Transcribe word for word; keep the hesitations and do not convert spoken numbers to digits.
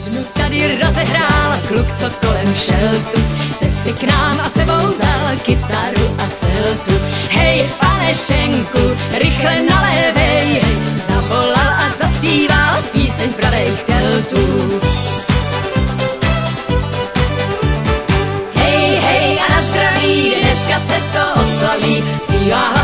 Jednu tady rozehrál kluk, co kolem šel tu, sedl si k nám a sebou vzal kytaru a celtu. Hej, pane Šenku, rychle nalévej, zavolal a zaspíval píseň pravejch Keltů. Hej, hej a na zdraví, dneska se to oslaví, zpívá